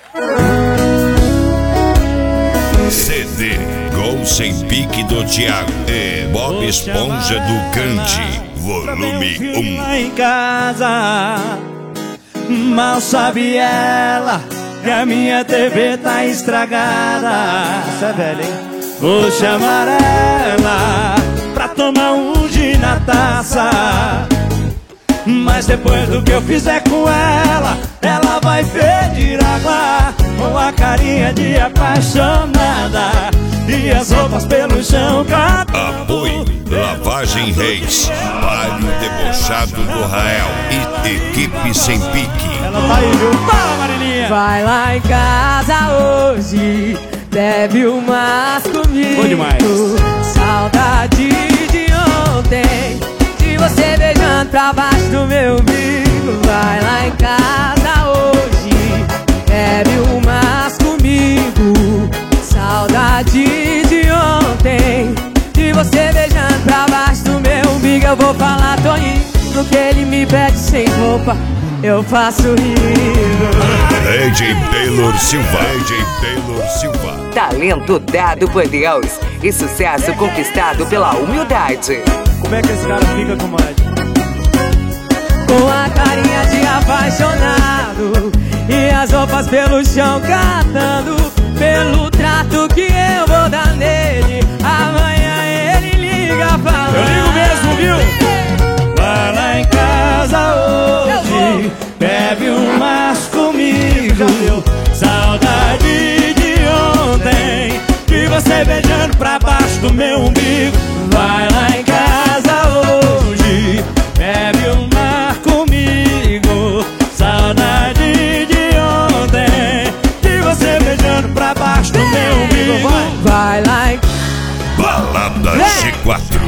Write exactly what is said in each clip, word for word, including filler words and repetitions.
C D Gol Sem Pique do Thiago e Bob Esponja do Candy, volume um. Lá em casa, mal sabe ela que a minha T V tá estragada. Isso é velho, hein? Vou chamar ela pra tomar um gin na taça, mas depois do que eu fizer com ela, ela vai pedir água com a carinha de apaixonada e as roupas pelo chão cantando. Apoio Lavagem Reis, Palio Debochado do Rael e Equipe Sem Pique. Ela tá aí, viu? Fala, Marilinha! Vai lá em casa hoje, bebe umas comigo. Bom demais. Saudade de ontem, de você beijando pra baixo do meu umbigo. Vai lá em casa hoje, bebe umas comigo. Saudade de ontem, de você beijando pra baixo do meu umbigo. Eu vou falar Toninho, no que ele me pede sem roupa, eu faço rir. D J Taylor Silva, D J Taylor Silva. Talento dado por Deus e sucesso conquistado pela humildade. Como é que esse cara fica, comadre? Com a carinha de apaixonado e as roupas pelo chão catando, pelo trato que eu vou dar nele. Amanhã ele liga falando. Eu ligo mesmo, viu? Vai lá em casa hoje, bebe umas comigo. Saudade de ontem, de você beijando pra baixo do meu umbigo. Vai lá em casa hoje, bebe uma comigo. Saudade de ontem, de você beijando pra baixo do meu umbigo. Vai, Vai lá em Balada G quatro.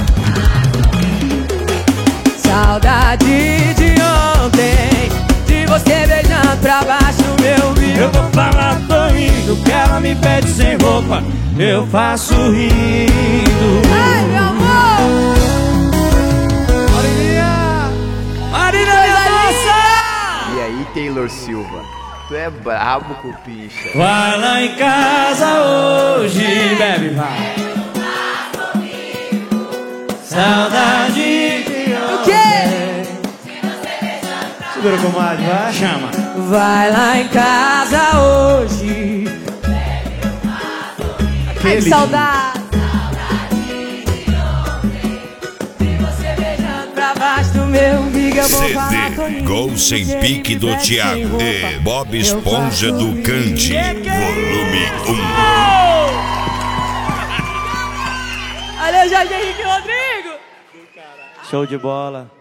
saudade de ontem, de você beijando pra baixo do meu umbigo. eu vou falar, tô indo, que ela me pede sem roupa, eu faço rindo. Ai, meu amor! Marilinha! Marilinha, moça! E aí, Taylor Silva? Tu é brabo, cupincha. Vai lá em casa hoje, bebe, vai. Saudade de O quê? Segura, comadre, vai. Chama. Vai lá em casa hoje. Ai, que Aquele. saudade. Você beijando pra baixo do meu umbigo. Eu vou falar C D Toninho, Gol Sem que ele Pique me do pede sem Thiago roupa, e Bob eu Esponja faço do rir. Candy, volume um. Valeu, Jorge Henrique Rodrigo. Show de bola.